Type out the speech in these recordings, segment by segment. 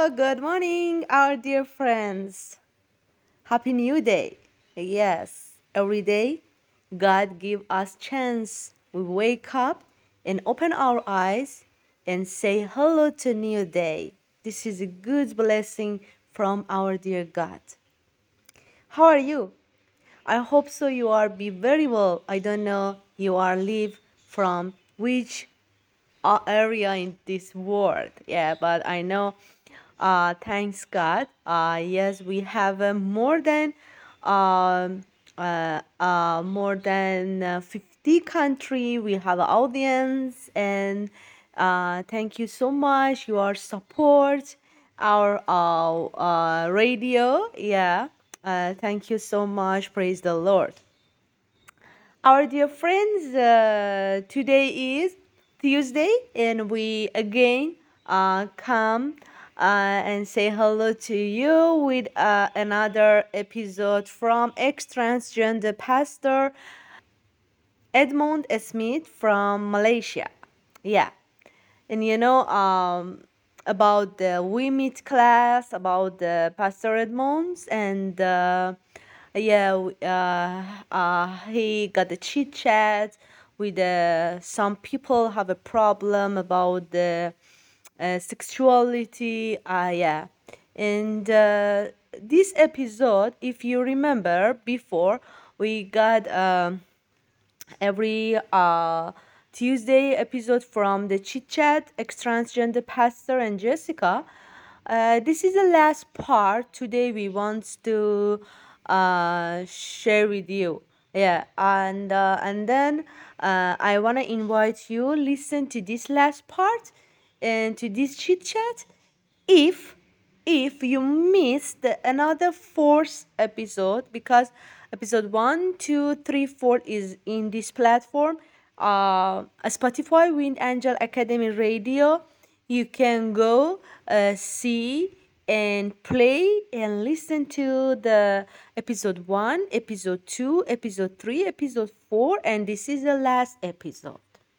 good morning, our dear friends. Happy New Day. Yes, every day God give us chance. We wake up and open our eyes and say hello to new day. This is a good blessing from our dear God. How are you? I hope so you are be very well. I don't know you are live from which area in this world. Yeah, but I know, thanks God. Yes, we have um, more than 50 country. We have audience, and thank you so much. Your support, our radio. Yeah, thank you so much. Praise the Lord. Our dear friends, today is Tuesday, and we again come and say hello to you with another episode from ex transgender pastor Edmund Smith from Malaysia. Yeah, and about the we meet class, about the Pastor Edmonds, and yeah, he got the chit chat with some people have a problem about the sexuality. Yeah, and this episode, if you remember before, we got every Tuesday episode from the Chit Chat, ex transgender pastor and Jessica. This is the last part. Today we want to share with you. Yeah, and then I wanna invite you listen to this last part and to this chit chat. If you missed another fourth episode, because episode 1, 2, 3, 4 is in this platform, Spotify Wind Angel Academy Radio, you can go see and play and listen to the episode 1, episode 2, episode 3, episode 4, and this is the last episode.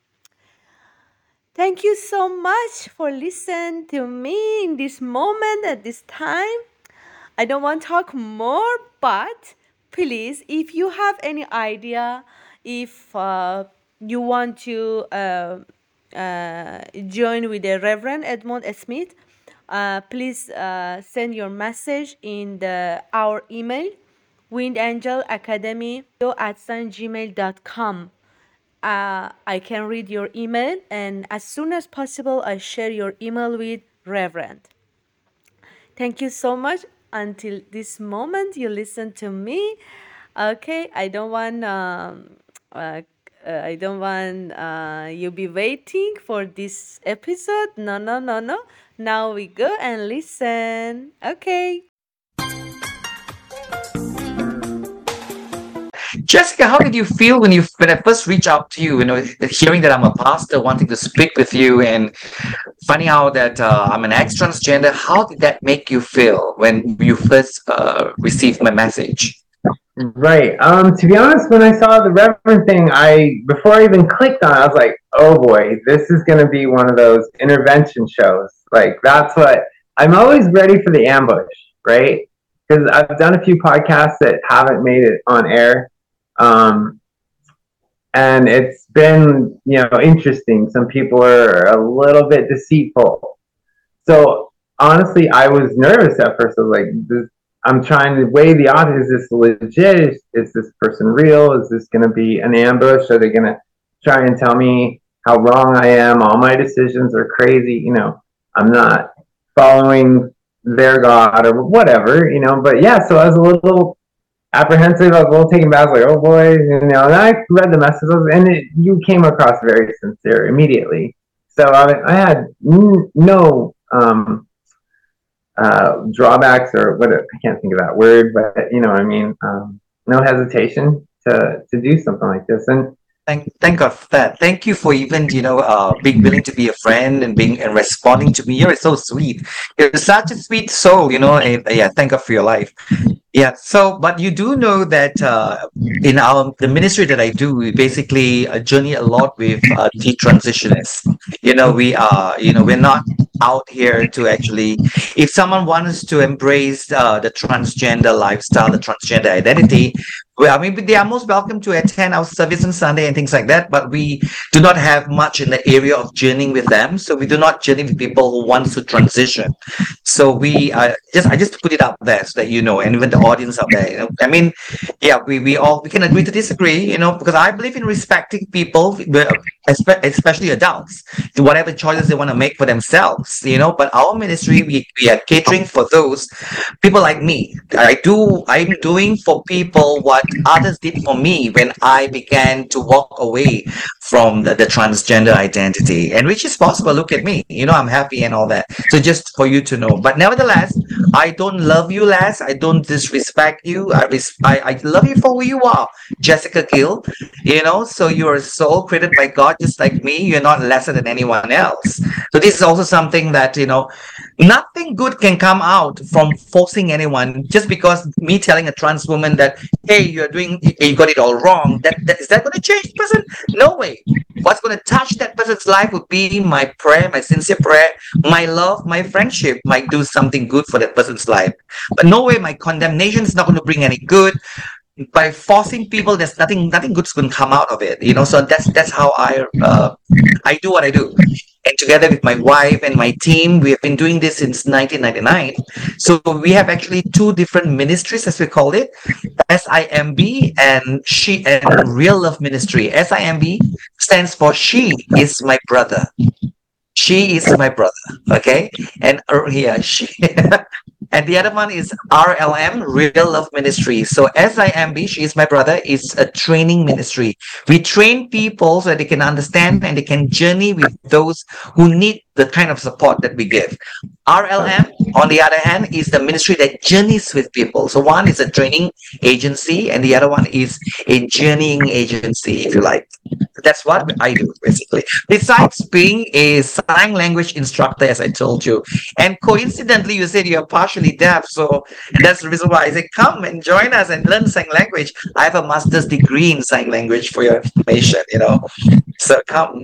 Thank you so much for listening to me in this moment at this time. I don't want to talk more, but please, if you have any idea, if you want to join with the Reverend Edmund Smith, please send your message in our email, windangelacademy@gmail.com. I can read your email, and as soon as possible, I share your email with Reverend. Thank you so much. Until this moment, you listen to me. Okay, uh, I don't want you be waiting for this episode. No, no, no, no. Now we go and listen. Okay. Jessica, how did you feel when I first reached out to you? Hearing that I'm a pastor, wanting to speak with you, and finding out that I'm an ex-transgender. How did that make you feel when you first received my message? Right. To be honest, when I saw the Reverend thing, before I even clicked on it, I was like, oh boy, this is gonna be one of those intervention shows. Like that's what I'm always ready for the ambush, right? Because I've done a few podcasts that haven't made it on air. Um, and it's been, interesting. Some people are a little bit deceitful. So honestly, I was nervous at first. I was like, I'm trying to weigh the odds. Is this legit? Is this person real? Is this going to be an ambush? Are they going to try and tell me how wrong I am? All my decisions are crazy. I'm not following their God or whatever, But yeah, so I was a little apprehensive. I was a little taken back. I was like, oh boy, And I read the messages, and you came across very sincere immediately. So I had no drawbacks or what I can't think of that word, but you know what I mean. No hesitation to do something like this, and Thank God for that. Thank you for even being willing to be a friend and being and responding to me. You're so sweet. You're such a sweet soul. And, yeah. Thank God for your life. Yeah. So, but you do know that in the ministry that I do, we basically journey a lot with detransitioners. We are. We're not out here to actually, if someone wants to embrace the transgender lifestyle, the transgender identity, well, I mean, they are most welcome to attend our service on Sunday and things like that. But we do not have much in the area of journeying with them, so we do not journey with people who want to transition. So I just put it out there so that you know, and even the audience out there. You know, I mean, yeah, we can agree to disagree, you know, because I believe in respecting people, especially adults, to whatever choices they want to make for themselves, you know. But our ministry, we are catering for those people like me. I'm doing for people what others did for me when I began to walk away from the transgender identity, and which is possible. Look at me, you know, I'm happy and all that. So just for you to know. But nevertheless, I don't love you less. I don't disrespect you. I love you for who you are, Jessica Gill. You know, so you are a soul created by God, just like me. You're not lesser than anyone else. So this is also something that, you know, nothing good can come out from forcing anyone just because me telling a trans woman that, hey, you got it all wrong. That is that going to change the person? No way. What's going to touch that person's life would be my prayer, my sincere prayer, my love, my friendship might do something good for that person's life. But no way, my condemnation is not going to bring any good. By forcing people, there's nothing good's going to come out of it. You know, so that's how I do what I do. And together with my wife and my team, we have been doing this since 1999. So we have actually two different ministries, as we call it, SIMB and She and Real Love Ministry. SIMB stands for She is my brother. She is my brother. Okay, and yeah, she. And the other one is RLM, Real Love Ministry. So SIMB, She is my brother, is a training ministry. We train people so that they can understand and they can journey with those who need the kind of support that we give. RLM, on the other hand, is the ministry that journeys with people. So one is a training agency and the other one is a journeying agency, if you like. That's what I do, basically. Besides being a sign language instructor, as I told you. And coincidentally, you said you're partially deaf. So that's the reason why I say, come and join us and learn sign language. I have a master's degree in sign language for your information, you know. So come.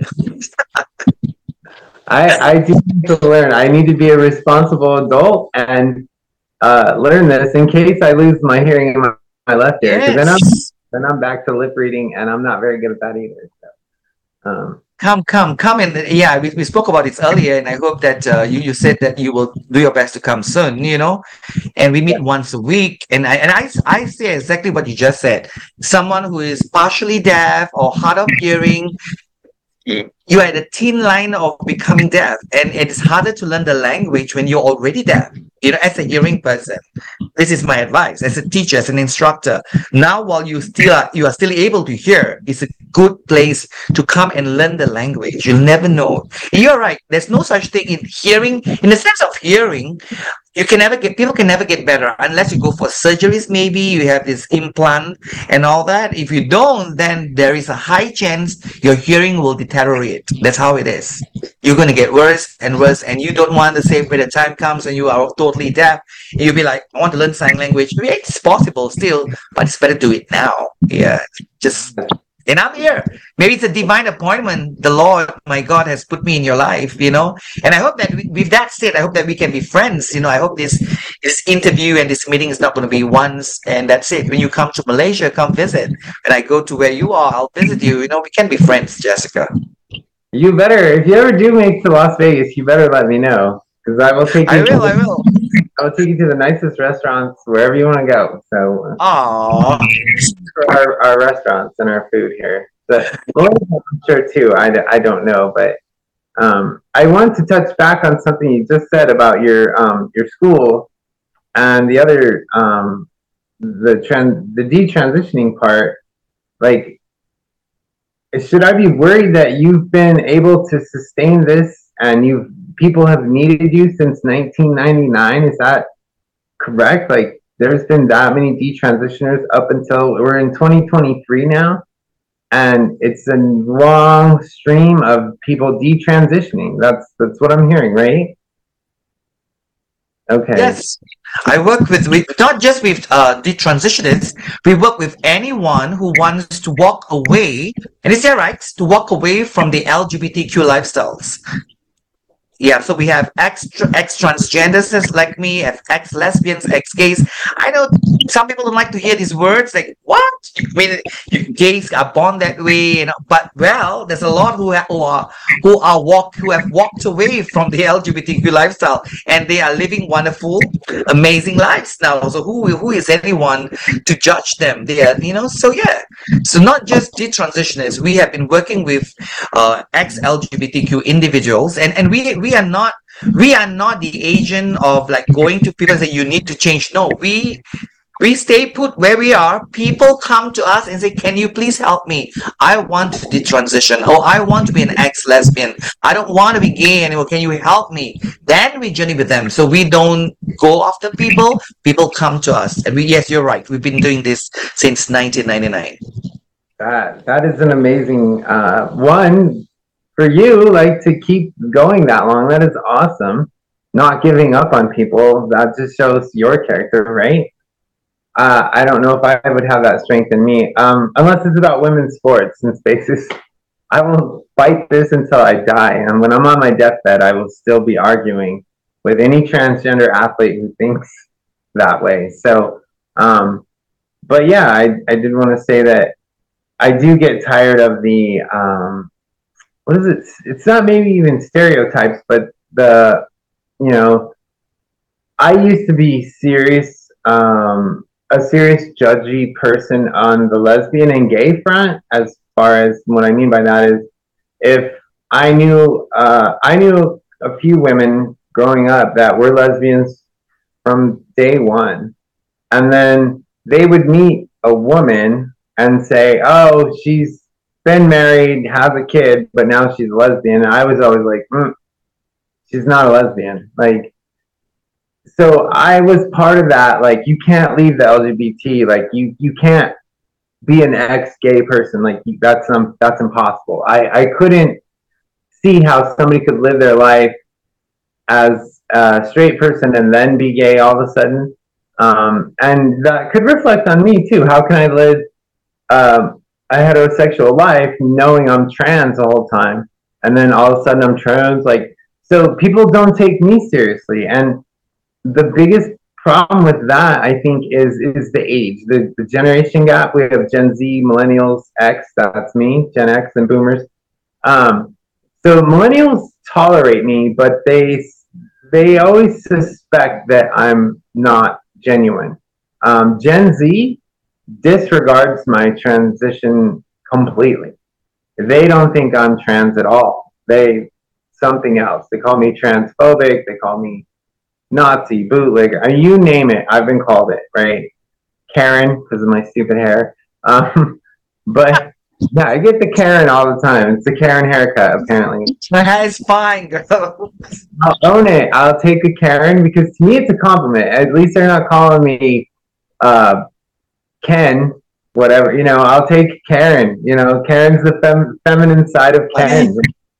I do need to learn. I need to be a responsible adult and learn this in case I lose my hearing in my left ear. Because Yes. then I'm back to lip reading, and I'm not very good at that either. So, Come and yeah, we spoke about this earlier, and I hope that you said that you will do your best to come soon, you know, and we meet once a week, and I say exactly what you just said. Someone who is partially deaf or hard of hearing, you are at the thin line of becoming deaf, and it's harder to learn the language when you're already deaf. You know, as a hearing person, this is my advice as a teacher, as an instructor. Now, while you are still able to hear, it's a good place to come and learn the language. You'll never know. You're right. There's no such thing in hearing. In the sense of hearing, people can never get better unless you go for surgeries. Maybe you have this implant and all that. If you don't, then there is a high chance your hearing will deteriorate. That's how it is. You're going to get worse and worse, and you don't want to say when the time comes and you are totally deaf, you'll be like, I want to learn sign language. Maybe it's possible still, but it's better to do it now. Yeah, just. And I'm here. Maybe it's a divine appointment. The Lord, my God, has put me in your life, you know. And I hope that with that said, I hope that we can be friends. You know, I hope this interview and this meeting is not going to be once and that's it. When you come to Malaysia, come visit. When I go to where you are, I'll visit you. You know, we can be friends, Jessica. you better, if you ever do make it to Las Vegas, you better let me know, because I will take you. I will. I'll take you to the nicest restaurants wherever you want to go. So, Aww. for our restaurants and our food here. But I'm sure too. I don't know, but I want to touch back on something you just said about your school and the other the detransitioning part. Like, should I be worried that you've been able to sustain this and people have needed you since 1999? Is that correct? Like, there's been that many detransitioners up until we're in 2023 now, and it's a long stream of people detransitioning. That's what I'm hearing, right? Okay. Yes. I work with not just with detransitioners. We work with anyone who wants to walk away, and it's their right to walk away from the LGBTQ lifestyles. yeah, so we have ex transgenders just like me, ex lesbians, ex gays. I know some people don't like to hear these words. Like, what? I mean, gays are born that way, you know. But well, there's a lot who have walked away from the LGBTQ lifestyle, and they are living wonderful, amazing lives now. So who is anyone to judge them? They are, you know. So yeah, so not just detransitioners. We have been working with ex LGBTQ individuals, and we are not the agent of like going to people and say you need to change. No, we stay put where we are. People come to us and say, "Can you please help me? I want to detransition. Oh, I want to be an ex-lesbian. I don't want to be gay anymore. Can you help me?" Then we journey with them. So we don't go after people. People come to us, and yes, you're right. We've been doing this since 1999. That is an amazing one for you. Like to keep going that long. That is awesome. Not giving up on people. That just shows your character, right? I don't know if I would have that strength in me, unless it's about women's sports and spaces. I will fight this until I die, and when I'm on my deathbed, I will still be arguing with any transgender athlete who thinks that way. So, but yeah, I did want to say that I do get tired of the what is it? It's not maybe even stereotypes, but the you know I used to be serious, a serious judgy person on the lesbian and gay front. As far as what I mean by that is, if I knew a few women growing up that were lesbians from day one, and then they would meet a woman and say, "Oh, she's been married, has a kid, but now she's a lesbian." And I was always like, "She's not a lesbian." Like, so I was part of that. Like, you can't leave the LGBT. Like, you can't be an ex-gay person. Like, that's impossible. I couldn't see how somebody could live their life as a straight person and then be gay all of a sudden. And that could reflect on me too. How can I live a heterosexual life knowing I'm trans the whole time, and then all of a sudden I'm trans? Like, so people don't take me seriously, and the biggest problem with that, I think, is the age, the generation gap. We have Gen Z, Millennials, X. That's me, Gen X, and Boomers. Um, so millennials tolerate me, but they always suspect that I'm not genuine. Gen Z disregards my transition completely. They don't think I'm trans at all. They something else. They call me transphobic. They call me Nazi, bootlegger. You name it. I've been called it. Right? Karen because of my stupid hair. But yeah, I get the Karen all the time. It's the Karen haircut, apparently. My hair is fine, girl. I'll own it. I'll take a Karen because to me it's a compliment. At least they're not calling me uh, Ken, whatever. I'll take Karen. Karen's the feminine side of Ken.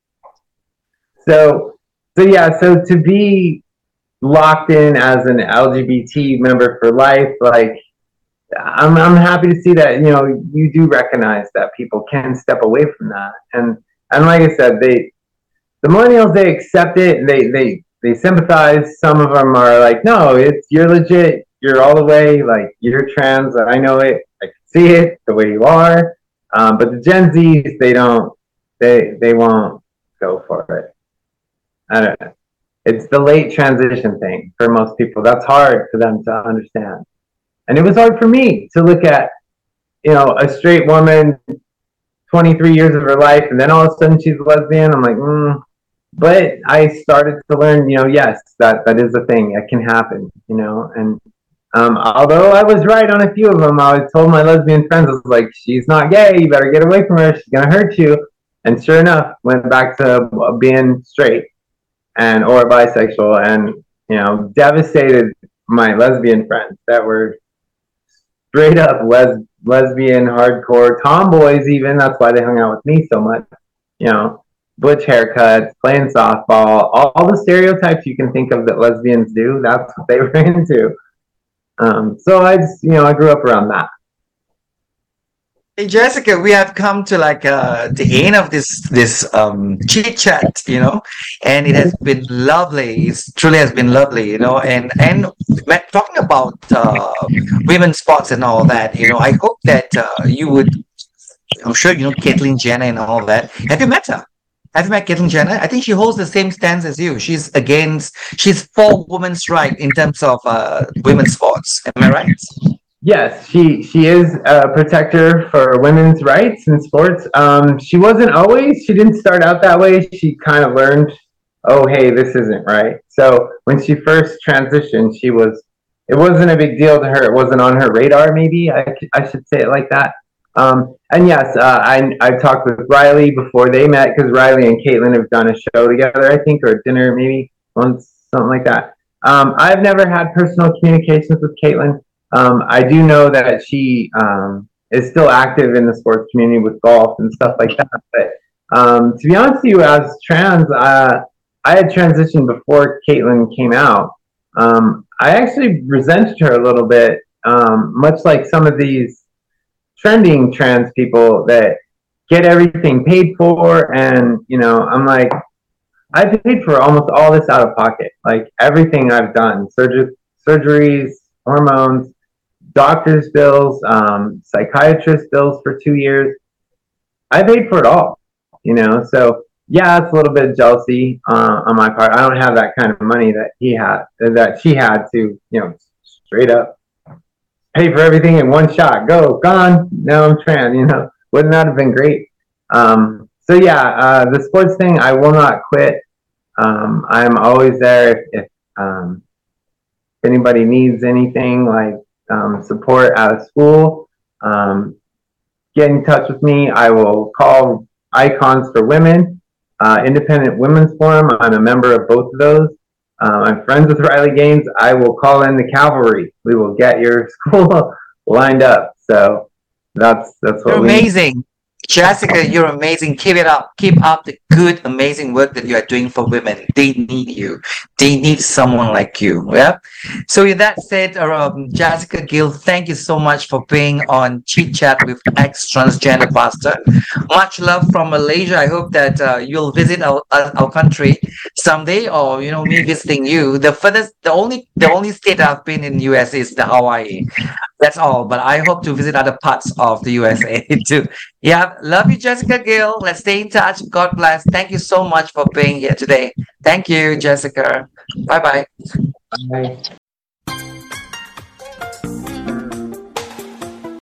So yeah. So to be locked in as an LGBT member for life, like I'm happy to see that you do recognize that people can step away from that, and like I said, the millennials, they accept it. They sympathize. Some of them are like, no, you're legit. You're all the way. Like, you're trans. I know it. I can see it the way you are. But the Gen Zs, they don't. They won't go for it. I don't know. It's the late transition thing for most people. That's hard for them to understand. And it was hard for me to look at, a straight woman, 23 years of her life, and then all of a sudden she's a lesbian. I'm like, But I started to learn, yes, that is a thing. It can happen, and although I was right on a few of them, I told my lesbian friends, I was like, she's not gay. You better get away from her. She's going to hurt you. And sure enough, went back to being straight or bisexual, and, devastated my lesbian friends that were straight up lesbian, hardcore tomboys even. That's why they hung out with me so much, butch haircuts, playing softball, all the stereotypes you can think of that lesbians do. That's what they were into. So I just, I grew up around that. Hey Jessica, we have come to like the end of this chit chat, and it has been lovely. It truly has been lovely, and talking about women's sports and all that, I hope that you would. I'm sure you know Caitlyn Jenner and all that. Have you met her? Have you met Caitlyn Jenner? I think she holds the same stance as you. She's for women's right in terms of women's sports. Am I right? Yes, she is a protector for women's rights in sports. She wasn't always. She didn't start out that way. She kind of learned, oh hey, this isn't right. So when she first transitioned, she was. It wasn't a big deal to her. It wasn't on her radar. Maybe I should say it like that. And yes, I talked with Riley before they met because Riley and Caitlin have done a show together, I think, or a dinner maybe once, something like that. I've never had personal communications with Caitlin. I do know that she is still active in the sports community with golf and stuff like that. But to be honest with you, as trans, I had transitioned before Caitlin came out. I actually resented her a little bit, much like some of these trending trans people that get everything paid for. And, I'm like, I paid for almost all this out of pocket, like everything I've done, surgeries, hormones, doctor's bills, psychiatrist bills for 2 years. I paid for it all. So yeah, it's a little bit of jealousy on my part. I don't have that kind of money that she had to, straight up pay for everything in one shot. Go, gone. Now I'm trans. Wouldn't that have been great? So yeah, the sports thing, I will not quit. I'm always there if anybody needs anything like support out of school. Um, get in touch with me. I will call Icons for Women, Independent Women's Forum. I'm a member of both of those. I'm friends with Riley Gaines. I will call in the cavalry. We will get your school lined up. So that's You're what we need. amazing. Jessica, you're amazing. Keep it up. Keep up the good, amazing work that you are doing for women. They need you. They need someone like you. Yeah. So with that said, Jessica Gill, thank you so much for being on Chit Chat with ex transgender pastor. Much love from Malaysia. I hope that you'll visit our country someday, or me visiting you. The only state I've been in US is the Hawaii. That's all. But I hope to visit other parts of the USA too. Yeah, love you, Jessica Gill. Let's stay in touch. God bless. Thank you so much for being here today. Thank you, Jessica. Bye bye. Bye.